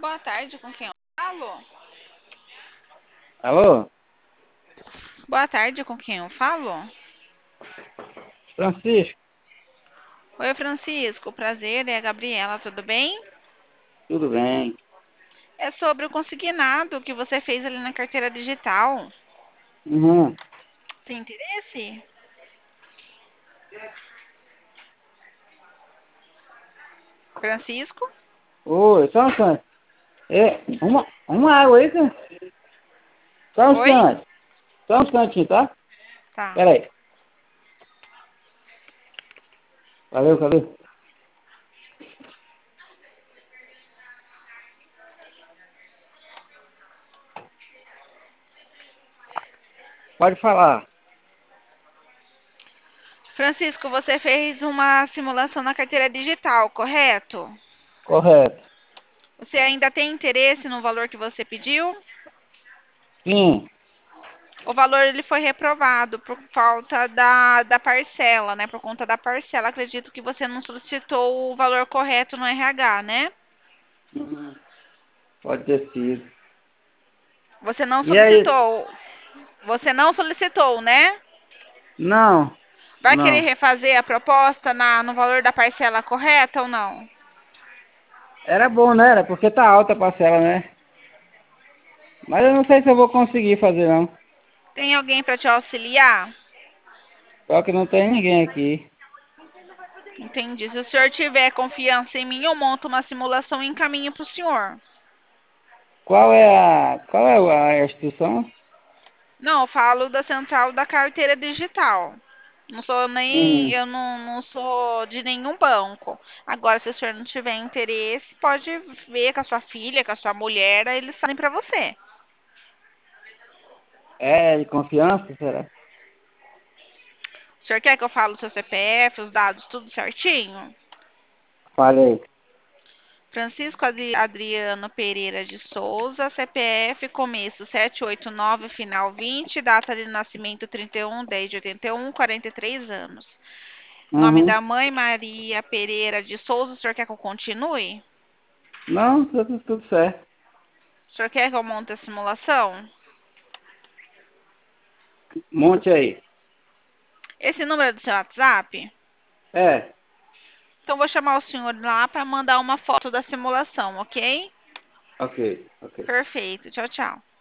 Boa tarde, com quem eu falo? Alô? Boa tarde, com quem eu falo? Francisco, Oi, Francisco, prazer, é a Gabriela, tudo bem? tudo bem? É sobre o consignado que você fez ali na carteira digital. Uhum. Tem interesse? Francisco? Oi, só um instante. Uma água aí, cara. Só um Oi? instante. Só um instantinho, tá? Tá. Pera aí. Valeu, cadê? Pode falar. Francisco, você fez uma simulação na carteira digital, correto? Correto. Você ainda tem interesse no valor que você pediu? Sim. O valor ele foi reprovado por falta da parcela, né? Por conta da parcela. Acredito que você não solicitou o valor correto no RH, né? Uhum. Pode ter sido. Você não E aí? solicitou. Você não solicitou, né? Não, Vai querer não. refazer a proposta no valor da parcela correta ou não? Era bom, né? Era porque tá alta a parcela, né? Mas eu não sei se eu vou conseguir fazer, não. Tem alguém para te auxiliar? Só que não tem ninguém aqui. Entendi. Se o senhor tiver confiança em mim, eu monto uma simulação e encaminho para o senhor. Qual é a instituição? Não, eu falo da central da carteira digital. Não sou nem, Uhum. eu não sou de nenhum banco. Agora, se o senhor não tiver interesse, pode ver com a sua filha, com a sua mulher, aí eles fazem para você. É de confiança, será? O senhor quer que eu fale o seu CPF, os dados, tudo certinho? Falei. Francisco Adriano Pereira de Souza, CPF, começo 789, final 20, data de nascimento 31/10/81, 43 anos. Nome Uhum. da mãe, Maria Pereira de Souza, o senhor quer que eu continue? Não, tudo certo. O senhor quer que eu monte a simulação? Monte aí. Esse número é do seu WhatsApp? É, Então, vou chamar o senhor lá para mandar uma foto da simulação, ok? ok, ok. Perfeito. Tchau, tchau.